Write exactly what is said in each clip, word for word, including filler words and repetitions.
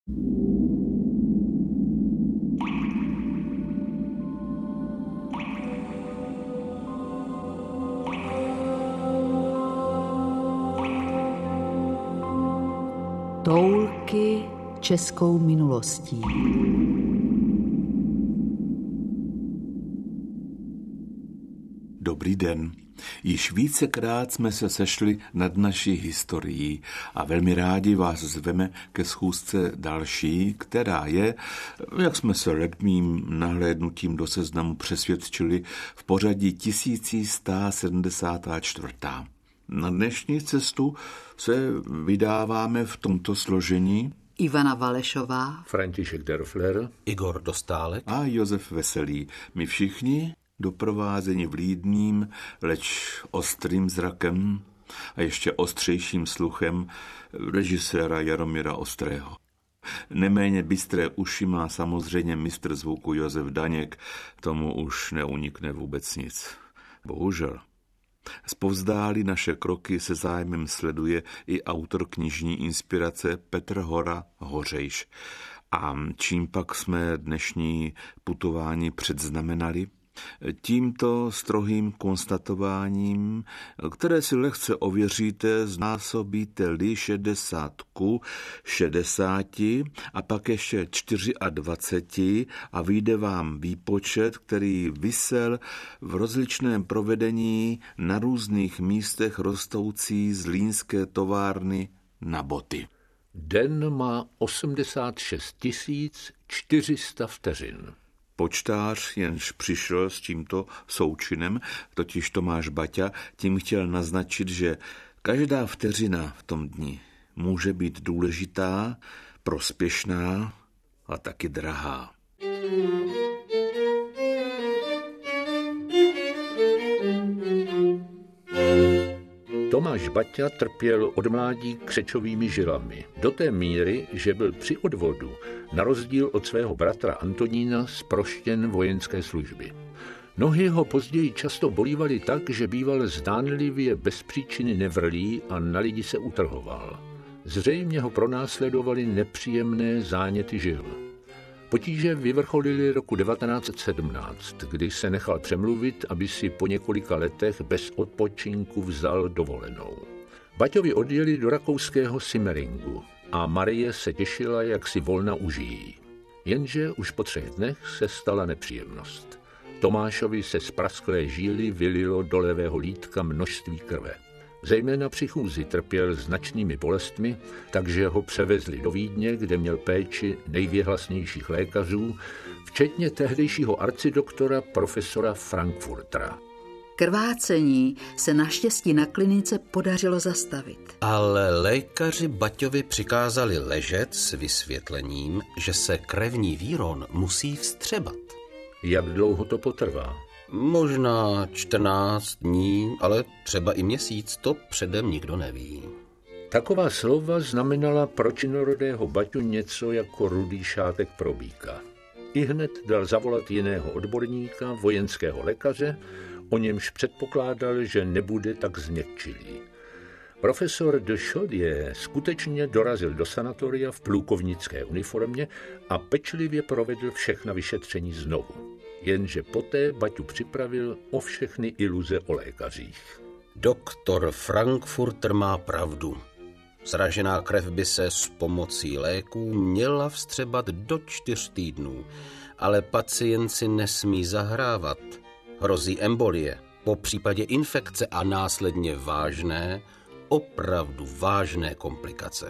Toulky českou minulostí. Dobrý den. Již vícekrát jsme se sešli nad naší historií a velmi rádi vás zveme ke schůzce další, která je, jak jsme se letmým nahlédnutím do seznamu přesvědčili, v pořadí tisíc sto sedmdesát čtyři. Na dnešní cestu se vydáváme v tomto složení Ivana Valešová, František Derfler, Igor Dostálek a Josef Veselý. My všichni doprovázeni vlídným, leč ostrým zrakem a ještě ostřejším sluchem režiséra Jaromíra Ostrého. Neméně bystré uši má samozřejmě mistr zvuku Josef Daněk, tomu už neunikne vůbec nic. Bohužel. Zpovzdálí naše kroky se zájmem sleduje i autor knižní inspirace Petr Hora Hořejš. A čím pak jsme dnešní putování předznamenali? Tímto strohým konstatováním, které si lehce ověříte, znásobíte-li šedesátku šedesáti a pak ještě dvaceti a vyjde vám výpočet, který visel v rozličném provedení na různých místech rostoucí zlínské továrny na boty. Den má osmdesát šest tisíc čtyři sta vteřin. Počtář, jenž přišel s tímto součinem, totiž Tomáš Baťa, tím chtěl naznačit, že každá vteřina v tom dni může být důležitá, prospěšná a taky drahá. Tomáš Baťa trpěl od mládí křečovými žilami. Do té míry, že byl při odvodu, na rozdíl od svého bratra Antonína, zproštěn vojenské služby. Nohy ho později často bolívaly tak, že býval zdánlivě bez příčiny nevrlý a na lidi se utrhoval. Zřejmě ho pronásledovaly nepříjemné záněty žil. Potíže vyvrcholily roku devatenáct sedmnáct, kdy se nechal přemluvit, aby si po několika letech bez odpočinku vzal dovolenou. Baťovi odjeli do rakouského Simmeringu a Marie se těšila, jak si volna užijí. Jenže už po třech dnech se stala nepříjemnost. Tomášovi se z prasklé žíly vylilo do levého lítka množství krve. Zejména při chůzi trpěl značnými bolestmi, takže ho převezli do Vídně, kde měl péči nejvěhlasnějších lékařů, včetně tehdejšího arcidoktora profesora Frankfurtera. Krvácení se naštěstí na klinice podařilo zastavit. Ale lékaři Baťovi přikázali ležet s vysvětlením, že se krevní výron musí vstřebat. Jak dlouho to potrvá? Možná čtrnáct dní, ale třeba i měsíc, to předem nikdo neví. Taková slova znamenala pro činorodého Baťu něco jako rudý šátek pro býka. Ihned dal zavolat jiného odborníka, vojenského lékaře, o němž předpokládal, že nebude tak změkčilý. Profesor de Chaudier skutečně dorazil do sanatoria v plukovnické uniformě a pečlivě provedl všechna vyšetření znovu. Jenže poté Baťu připravil o všechny iluze o lékařích. Doktor Frankfurter má pravdu. Zražená krev by se s pomocí léků měla vstřebat do čtyř týdnů, ale pacient si nesmí zahrávat. Hrozí embolie, po případě infekce a následně vážné, opravdu vážné komplikace.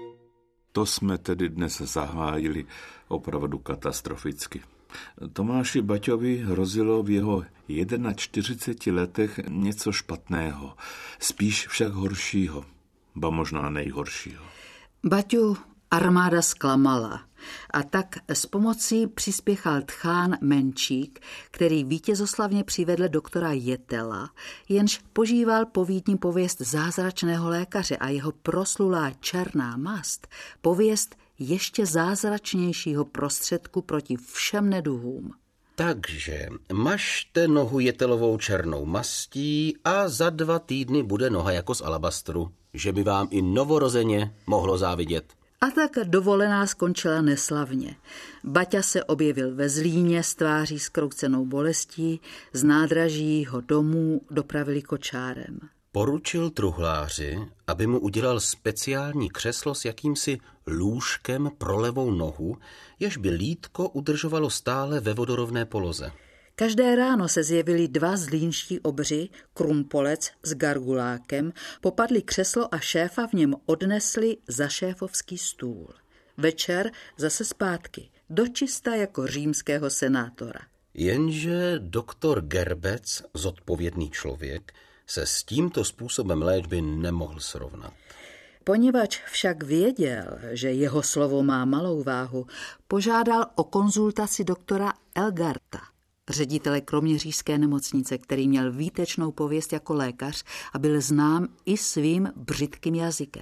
To jsme tedy dnes zahájili opravdu katastroficky. Tomáši Baťovi hrozilo v jeho čtyřiceti jedné letech něco špatného, spíš však horšího, ba možná nejhoršího. Baťu armáda zklamala a tak s pomocí přispěchal tchán Menčík, který vítězoslavně přivedl doktora Jetela, jenž požíval po Vídni pověst zázračného lékaře a jeho proslulá černá mast pověst ještě zázračnějšího prostředku proti všem neduhům. Takže mažte nohu Jetelovou černou mastí a za dva týdny bude noha jako z alabastru, že by vám i novorozeně mohlo závidět. A tak dovolená skončila neslavně. Baťa se objevil ve Zlíně s tváří skroucenou bolestí, z nádraží ho domů dopravili kočárem. Poručil truhláři, aby mu udělal speciální křeslo s jakýmsi lůžkem pro levou nohu, jež by lítko udržovalo stále ve vodorovné poloze. Každé ráno se zjevili dva zlínští obři, Krumpolec s Gargulákem, popadli křeslo a šéfa v něm odnesli za šéfovský stůl. Večer zase zpátky, dočista jako římského senátora. Jenže doktor Gerbec, zodpovědný člověk, se s tímto způsobem léčby nemohl srovnat. Poněvadž však věděl, že jeho slovo má malou váhu, požádal o konzultaci doktora Elgarta, ředitele kroměřížské nemocnice, který měl výtečnou pověst jako lékař a byl znám i svým břitkým jazykem.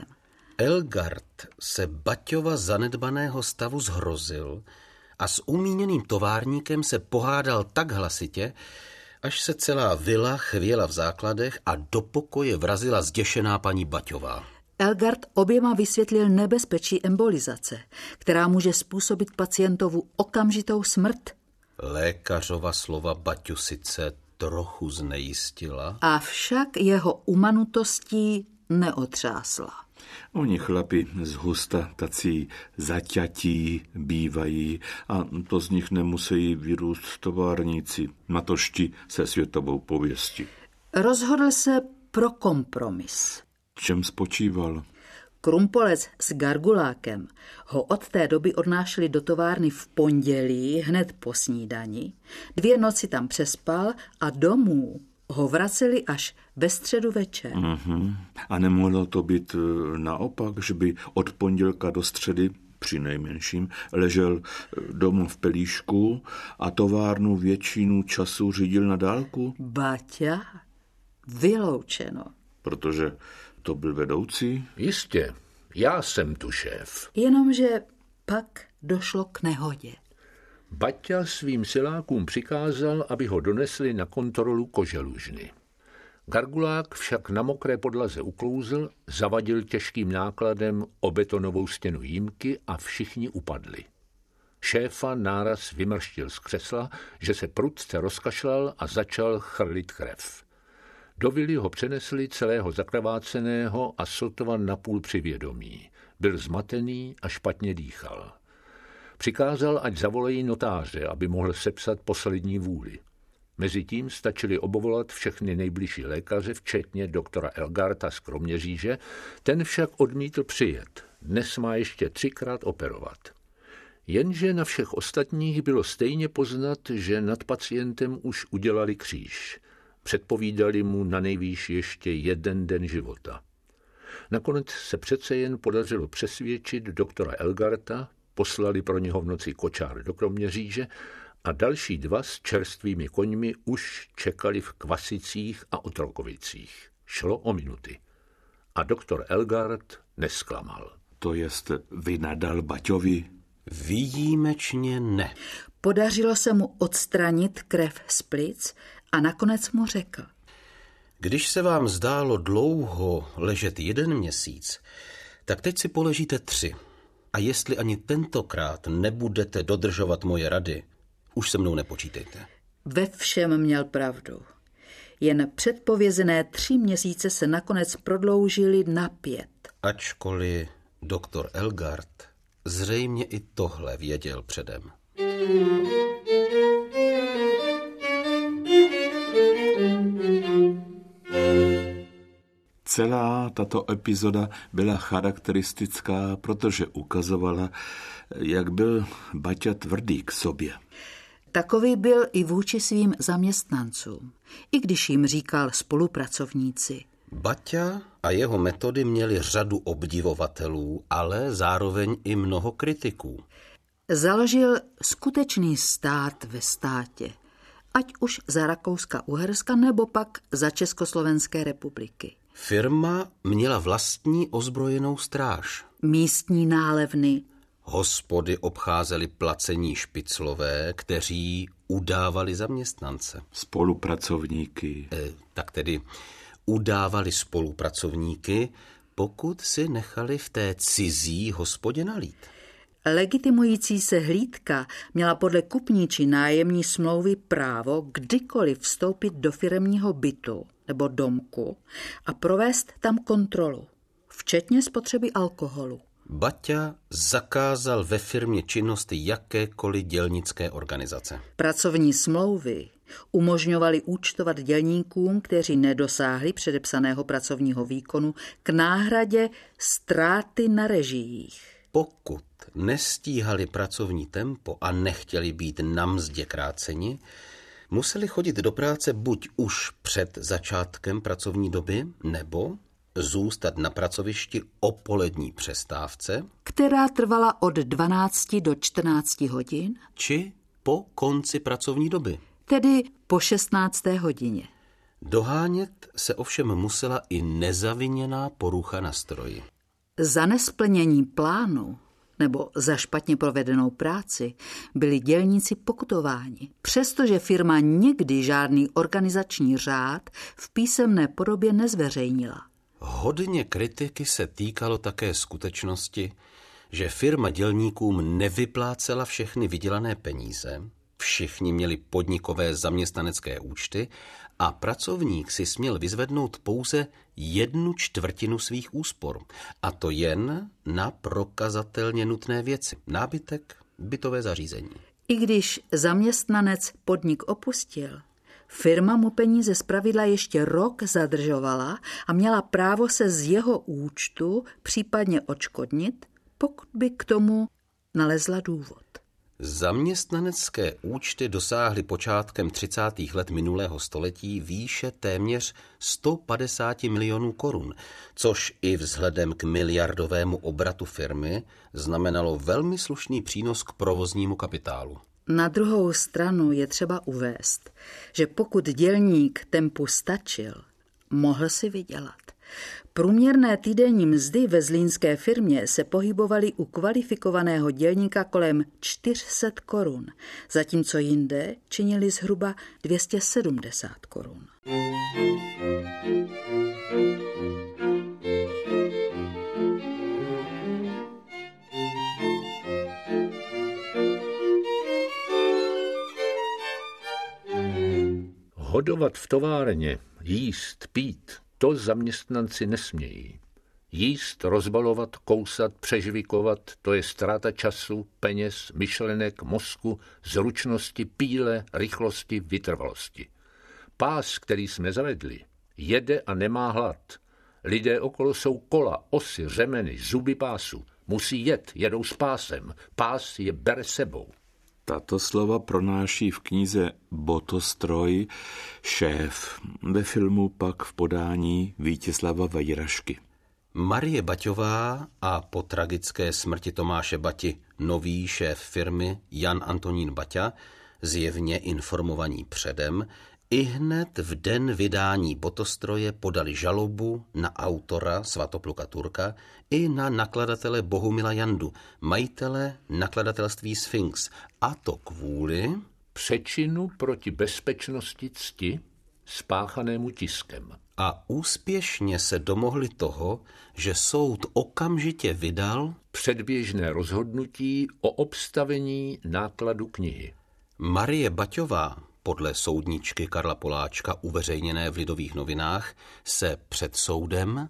Elgart se Baťova zanedbaného stavu zhrozil a s umíněným továrníkem se pohádal tak hlasitě, až se celá vila chvěla v základech a do pokoje vrazila zděšená paní Baťová. Elgart oběma vysvětlil nebezpečí embolizace, která může způsobit pacientovu okamžitou smrt. Lékařova slova Baťu sice trochu znejistila, avšak jeho umanutostí neotřásla. Oni chlapi z husta tací zaťatí bývají a to z nich nemusí vyrůst továrníci, natožti se světovou pověstí. Rozhodl se pro kompromis. V čem spočíval? Krumpolec s Gargulákem ho od té doby odnášeli do továrny v pondělí hned po snídani, dvě noci tam přespal a domů ho vraceli až ve středu večer. Mm-hmm. A nemohlo to být naopak, že by od pondělka do středy při nejmenším ležel domů v pelíšku a továrnu většinu času řídil na dálku? Baťa, vyloučeno. Protože to byl vedoucí? Jistě, já jsem tu šéf. Jenomže pak došlo k nehodě. Baťa svým silákům přikázal, aby ho donesli na kontrolu koželužny. Gargulák však na mokré podlaze uklouzl, zavadil těžkým nákladem o betonovou stěnu jímky a všichni upadli. Šéfa náraz vymrštil z křesla, že se prudce rozkašlal a začal chrlit krev. Do vily ho přenesli celého zakrváceného a sotva napůl při vědomí. Byl zmatený a špatně dýchal. Přikázal, ať zavolají notáře, aby mohl sepsat poslední vůli. Mezitím stačili obvolat všechny nejbližší lékaře, včetně doktora Elgarta z Kroměříže, ten však odmítl přijet. Dnes má ještě třikrát operovat. Jenže na všech ostatních bylo stejně poznat, že nad pacientem už udělali kříž. Předpovídali mu na nejvýš ještě jeden den života. Nakonec se přece jen podařilo přesvědčit doktora Elgarta, poslali pro něho v noci kočár do Kroměříže a další dva s čerstvými koňmi už čekali v Kvasicích a Otrokovicích. Šlo o minuty. A doktor Elgart nesklamal. To jest vynadal Baťovi? Výjimečně ne. Podařilo se mu odstranit krev z plic a nakonec mu řekl: Když se vám zdálo dlouho ležet jeden měsíc, tak teď si poležíte tři. A jestli ani tentokrát nebudete dodržovat moje rady, už se mnou nepočítejte. Ve všem měl pravdu. Jen předpovězené tři měsíce se nakonec prodloužily na pět. Ačkoliv doktor Elgart zřejmě i tohle věděl předem. Celá tato epizoda byla charakteristická, protože ukazovala, jak byl Baťa tvrdý k sobě. Takový byl i vůči svým zaměstnancům, i když jim říkal spolupracovníci. Baťa a jeho metody měly řadu obdivovatelů, ale zároveň i mnoho kritiků. Založil skutečný stát ve státě, ať už za Rakouska-Uherska nebo pak za Československé republiky. Firma měla vlastní ozbrojenou stráž. Místní nálevny. Hospody obcházeli placení špiclové, kteří udávali zaměstnance. Spolupracovníky. E, tak tedy udávali spolupracovníky, pokud si nechali v té cizí hospodě nalít. Legitimující se hlídka měla podle kupní či nájemní smlouvy právo kdykoliv vstoupit do firemního bytu nebo domku a provést tam kontrolu, včetně spotřeby alkoholu. Baťa zakázal ve firmě činnost jakékoliv dělnické organizace. Pracovní smlouvy umožňovaly účtovat dělníkům, kteří nedosáhli předepsaného pracovního výkonu, k náhradě ztráty na režiích. Pokud nestíhali pracovní tempo a nechtěli být na mzdě kráceni, museli chodit do práce buď už před začátkem pracovní doby, nebo zůstat na pracovišti o polední přestávce, která trvala od dvanácti do čtrnácti hodin, či po konci pracovní doby, tedy po šestnácté hodině. Dohánět se ovšem musela i nezaviněná porucha na stroji. Za nesplnění plánu nebo za špatně provedenou práci byli dělníci pokutováni, přestože firma nikdy žádný organizační řád v písemné podobě nezveřejnila. Hodně kritiky se týkalo také skutečnosti, že firma dělníkům nevyplácela všechny vydělané peníze, všichni měli podnikové zaměstnanecké účty a pracovník si směl vyzvednout pouze jednu čtvrtinu svých úspor, a to jen na prokazatelně nutné věci, nábytek, bytové zařízení. I když zaměstnanec podnik opustil, firma mu peníze zpravidla ještě rok zadržovala a měla právo se z jeho účtu případně odškodnit, pokud by k tomu nalezla důvod. Zaměstnanecké účty dosáhly počátkem třicátých let minulého století výše téměř sto padesát milionů korun, což i vzhledem k miliardovému obratu firmy znamenalo velmi slušný přínos k provoznímu kapitálu. Na druhou stranu je třeba uvést, že pokud dělník tempu stačil, mohl si vydělat. Průměrné týdenní mzdy ve zlínské firmě se pohybovaly u kvalifikovaného dělníka kolem čtyři sta korun, zatímco jinde činili zhruba dvě stě sedmdesát korun. Hodovat v továrně, jíst, pít, to zaměstnanci nesmějí. Jíst, rozbalovat, kousat, přežvikovat, to je ztráta času, peněz, myšlenek, mozku, zručnosti, píle, rychlosti, vytrvalosti. Pás, který jsme zavedli, jede a nemá hlad. Lidé okolo jsou kola, osy, řemeny, zuby pásu. Musí jet, jedou s pásem. Pás je bere sebou. Tato slova pronáší v knize Botostroj šéf, ve filmu pak v podání Vítězslava Vejrašky. Marie Baťová a po tragické smrti Tomáše Bati nový šéf firmy Jan Antonín Baťa, zjevně informovaní předem, ihned v den vydání Botostroje podali žalobu na autora Svatopluka Turka i na nakladatele Bohumila Jandu, majitele nakladatelství Sphinx, a to kvůli přečinu proti bezpečnosti cti spáchanému tiskem. A úspěšně se domohli toho, že soud okamžitě vydal předběžné rozhodnutí o obstavení nákladu knihy. Marie Baťová, podle soudničky Karla Poláčka uveřejněné v Lidových novinách, se před soudem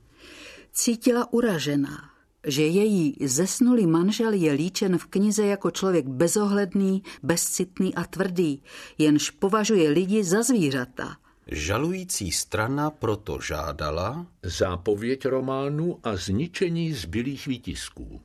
cítila uražená, že její zesnulý manžel je líčen v knize jako člověk bezohledný, bezcitný a tvrdý, jenž považuje lidi za zvířata. Žalující strana proto žádala zápověď románu a zničení zbylých výtisků.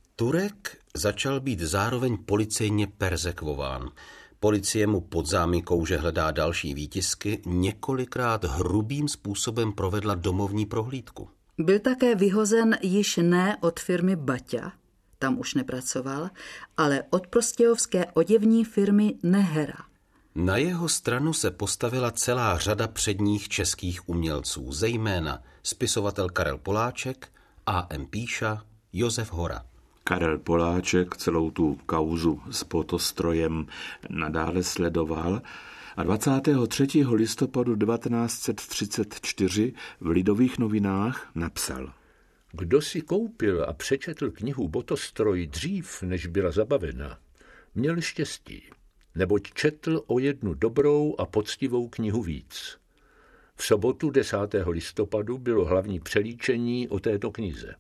Turek začal být zároveň policejně perzekvován. Policie mu pod záminkou, že hledá další výtisky, několikrát hrubým způsobem provedla domovní prohlídku. Byl také vyhozen již ne od firmy Baťa, tam už nepracoval, ale od prostějovské oděvní firmy Nehera. Na jeho stranu se postavila celá řada předních českých umělců, zejména spisovatel Karel Poláček, A M Píša, Josef Hora. Karel Poláček celou tu kauzu s Botostrojem nadále sledoval a dvacátého třetího listopadu devatenáct set třicet čtyři v Lidových novinách napsal: Kdo si koupil a přečetl knihu Botostroj dřív, než byla zabavena, měl štěstí, neboť četl o jednu dobrou a poctivou knihu víc. V sobotu desátého listopadu bylo hlavní přelíčení o této knize.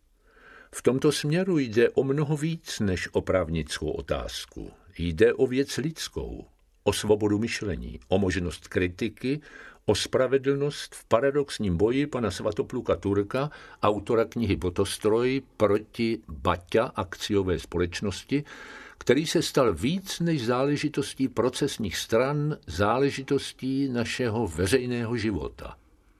V tomto směru jde o mnoho víc než o právnickou otázku. Jde o věc lidskou, o svobodu myšlení, o možnost kritiky, o spravedlnost v paradoxním boji pana Svatopluka Turka, autora knihy Botostroj, proti Baťa akciové společnosti, který se stal víc než záležitostí procesních stran, záležitostí našeho veřejného života.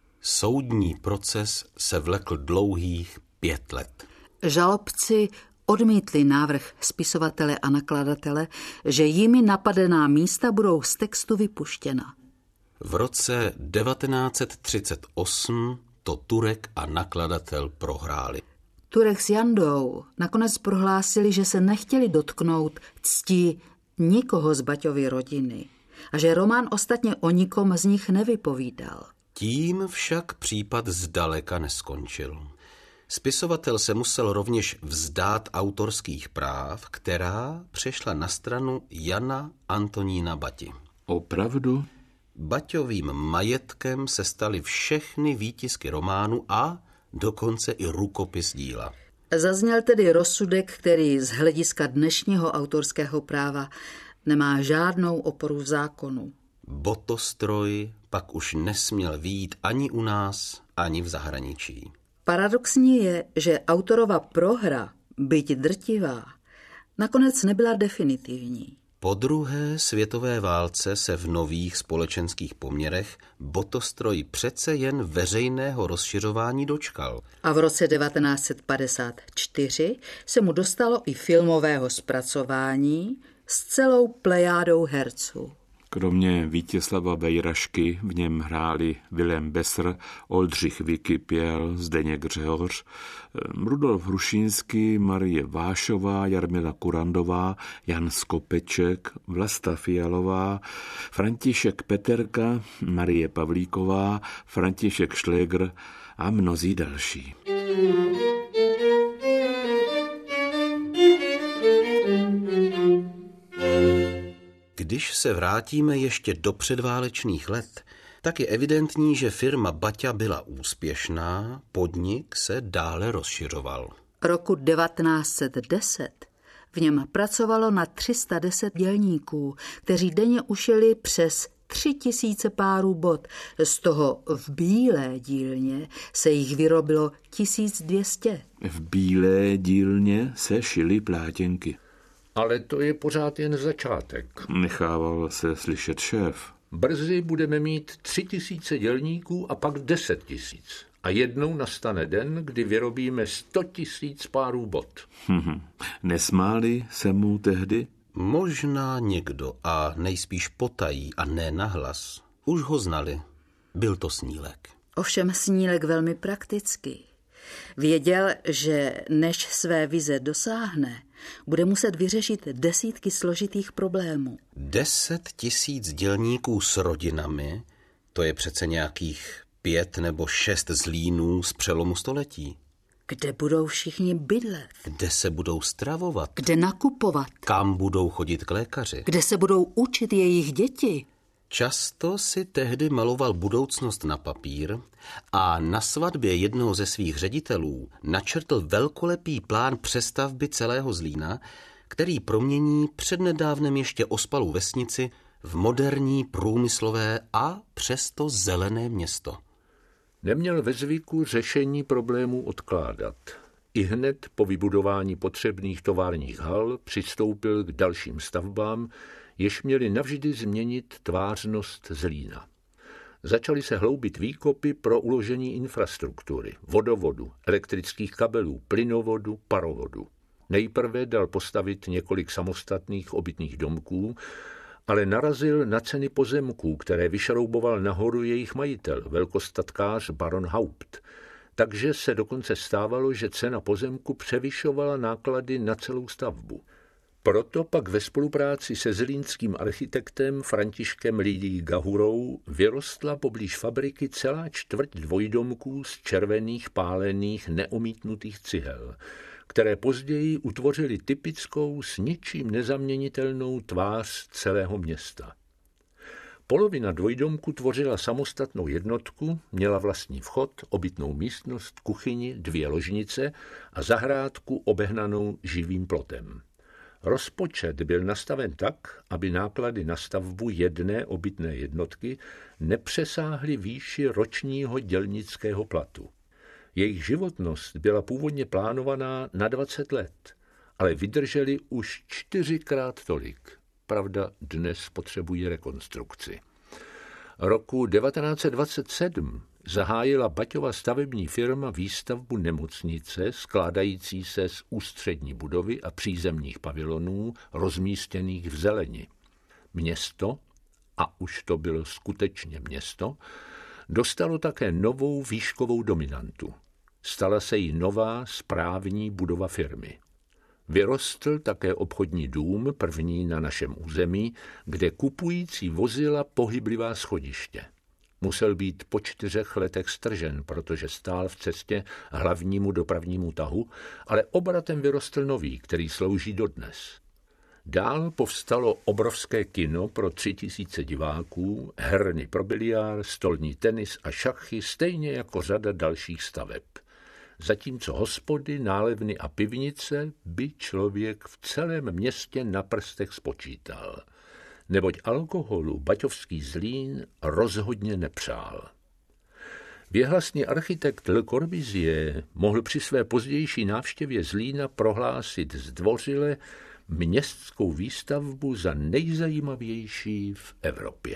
Soudní proces se vlekl dlouhých pět let. Žalobci odmítli návrh spisovatele a nakladatele, že jimi napadená místa budou z textu vypuštěna. V roce devatenáct set třicet osm to Turek a nakladatel prohráli. Turek s Jandou nakonec prohlásili, že se nechtěli dotknout cti nikoho z Baťovy rodiny a že román ostatně o nikom z nich nevypovídal. Tím však případ zdaleka neskončil. Spisovatel se musel rovněž vzdát autorských práv, která přešla na stranu Jana Antonína Bati. Opravdu? Baťovým majetkem se staly všechny výtisky románu a dokonce i rukopis díla. Zazněl tedy rozsudek, který z hlediska dnešního autorského práva nemá žádnou oporu v zákonu. Botostroj pak už nesměl vyjít ani u nás, ani v zahraničí. Paradoxní je, že autorova prohra, byť drtivá, nakonec nebyla definitivní. Po druhé světové válce se v nových společenských poměrech Botostroj přece jen veřejného rozšiřování dočkal. A v roce devatenáct set padesát čtyři se mu dostalo i filmového zpracování s celou plejádou herců. Kromě Vítězslava Vejrašky v něm hráli Vilém Besser, Oldřich Vykypěl, Zdeněk Řehoř, Rudolf Hrušínský, Marie Vášová, Jarmila Kurandová, Jan Skopeček, Vlasta Fialová, František Peterka, Marie Pavlíková, František Šlégr a mnozí další. Když se vrátíme ještě do předválečných let, tak je evidentní, že firma Baťa byla úspěšná, podnik se dále rozšiřoval. Roku devatenáct set deset v něm pracovalo na tři sta deset dělníků, kteří denně ušili přes tři tisíce párů bot. Z toho v bílé dílně se jich vyrobilo tisíc dvě stě. V bílé dílně se šily plátěnky. Ale to je pořád jen začátek. Nechával se slyšet šéf. Brzy budeme mít tři tisíce dělníků a pak deset tisíc. A jednou nastane den, kdy vyrobíme sto tisíc párů bot. Hm, nesmáli se mu tehdy? Možná někdo, a nejspíš potají a ne nahlas. Už ho znali. Byl to Snílek. Ovšem Snílek velmi praktický. Věděl, že než své vize dosáhne, bude muset vyřešit desítky složitých problémů. Deset tisíc dělníků s rodinami, to je přece nějakých pět nebo šest Zlínů z přelomu století. Kde budou všichni bydlet? Kde se budou stravovat? Kde nakupovat? Kam budou chodit k lékaři? Kde se budou učit jejich děti? Často si tehdy maloval budoucnost na papír a na svatbě jednoho ze svých ředitelů načrtl velkolepý plán přestavby celého Zlína, který promění přednedávnem ještě ospalou vesnici v moderní, průmyslové a přesto zelené město. Neměl ve zvyku řešení problémů odkládat. I hned po vybudování potřebných továrních hal přistoupil k dalším stavbám, jež měli navždy změnit tvářnost Zlína. Začaly se hloubit výkopy pro uložení infrastruktury, vodovodu, elektrických kabelů, plynovodu, parovodu. Nejprve dal postavit několik samostatných obytných domků, ale narazil na ceny pozemků, které vyšrouboval nahoru jejich majitel, velkostatkář baron Haupt. Takže se dokonce stávalo, že cena pozemku převyšovala náklady na celou stavbu. Proto pak ve spolupráci se zlínským architektem Františkem Lidí Gahurou vyrostla poblíž fabriky celá čtvrť dvojdomků z červených pálených neomítnutých cihel, které později utvořily typickou s ničím nezaměnitelnou tvář celého města. Polovina dvojdomku tvořila samostatnou jednotku, měla vlastní vchod, obytnou místnost, kuchyni, dvě ložnice a zahrádku obehnanou živým plotem. Rozpočet byl nastaven tak, aby náklady na stavbu jedné obytné jednotky nepřesáhly výši ročního dělnického platu. Jejich životnost byla původně plánovaná na dvacet let, ale vydrželi už čtyřikrát tolik. Pravda, dnes potřebují rekonstrukci. Roku devatenáct set dvacet sedm zahájila Baťova stavební firma výstavbu nemocnice skládající se z ústřední budovy a přízemních pavilonů rozmístěných v zeleni. Město, a už to bylo skutečně město, dostalo také novou výškovou dominantu. Stala se jí nová správní budova firmy. Vyrostl také obchodní dům, první na našem území, kde kupující vozila pohyblivá schodiště. Musel být po čtyřech letech stržen, protože stál v cestě hlavnímu dopravnímu tahu, ale obratem vyrostl nový, který slouží dodnes. Dál povstalo obrovské kino pro tři tisíce diváků, herny pro biliár, stolní tenis a šachy, stejně jako řada dalších staveb. Zatímco hospody, nálevny a pivnice by člověk v celém městě na prstech spočítal. Neboť alkoholu baťovský Zlín rozhodně nepřál. Věhlasný architekt Le Corbusier mohl při své pozdější návštěvě Zlína prohlásit zdvořile městskou výstavbu za nejzajímavější v Evropě.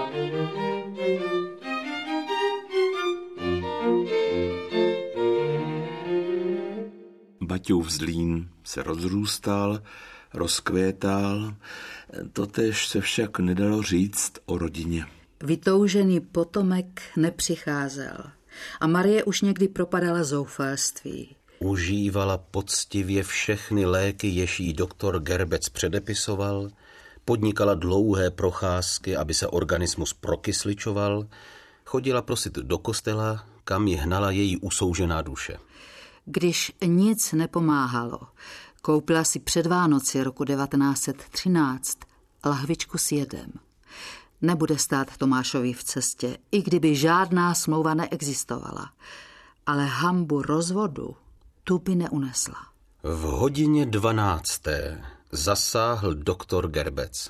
Baťův Zlín se rozrůstal, rozkvétal, totéž se však nedalo říct o rodině. Vytoužený potomek nepřicházel a Marie už někdy propadala zoufalství. Užívala poctivě všechny léky, jež jí doktor Gerbec předepisoval, podnikala dlouhé procházky, aby se organismus prokysličoval, chodila prosit do kostela, kam ji hnala její usoužená duše. Když nic nepomáhalo, koupila si před Vánoci roku devatenáct set třináct lahvičku s jedem. Nebude stát Tomášovi v cestě, i kdyby žádná smlouva neexistovala, ale hanbu rozvodu tu by neunesla. V hodině dvanácté zasáhl doktor Gerbec.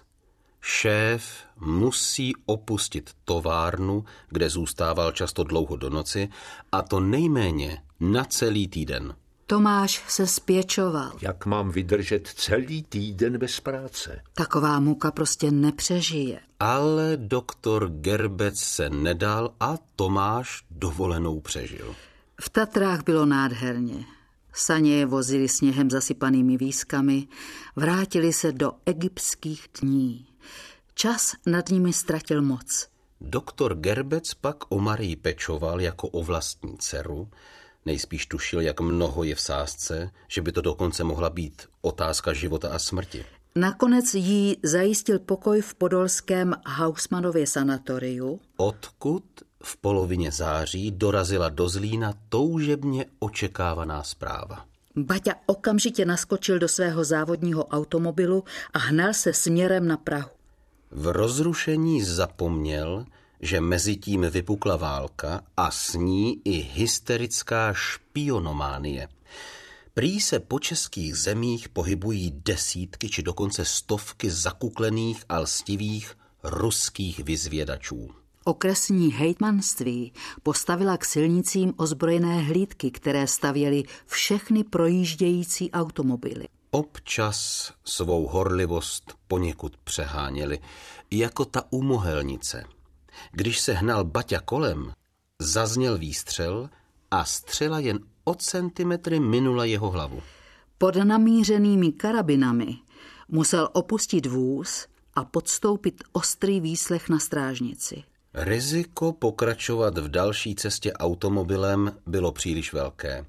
Šéf musí opustit továrnu, kde zůstával často dlouho do noci, a to nejméně na celý týden. Tomáš se spěčoval. Jak mám vydržet celý týden bez práce? Taková muka prostě nepřežije. Ale doktor Gerbec se nedal a Tomáš dovolenou přežil. V Tatrách bylo nádherně. Saně je vozili sněhem zasypanými výskami, vrátili se do egyptských dní. Čas nad nimi ztratil moc. Doktor Gerbec pak o Marii pečoval jako o vlastní dceru, nejspíš tušil, jak mnoho je v sázce, že by to dokonce mohla být otázka života a smrti. Nakonec jí zajistil pokoj v podolském Hausmanově sanatoriu, odkud v polovině září dorazila do Zlína toužebně očekávaná zpráva. Baťa okamžitě naskočil do svého závodního automobilu a hnal se směrem na Prahu. V rozrušení zapomněl, že mezitím vypukla válka a s ní i hysterická špionománie. Prý se po českých zemích pohybují desítky či dokonce stovky zakuklených a lstivých ruských vyzvědačů. Okresní hejtmanství postavila k silnicím ozbrojené hlídky, které stavěly všechny projíždějící automobily. Občas svou horlivost poněkud přeháněli, jako ta u Mohelnice. Když se hnal Baťa kolem, zazněl výstřel a střela jen o centimetry minula jeho hlavu. Pod namířenými karabinami musel opustit vůz a podstoupit ostrý výslech na strážnici. Riziko pokračovat v další cestě automobilem bylo příliš velké.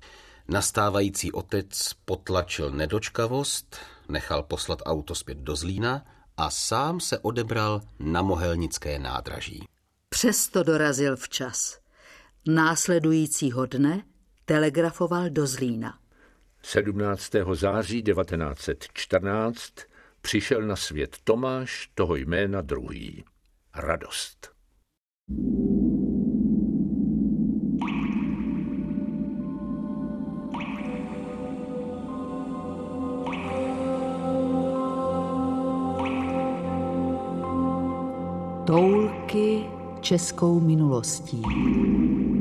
Nastávající otec potlačil nedočkavost, nechal poslat auto zpět do Zlína a sám se odebral na Mohelnické nádraží. Přesto dorazil včas. Následujícího dne telegrafoval do Zlína. sedmnáctého září devatenáct set čtrnáct přišel na svět Tomáš, toho jména druhý. Radost. Toulky českou minulostí.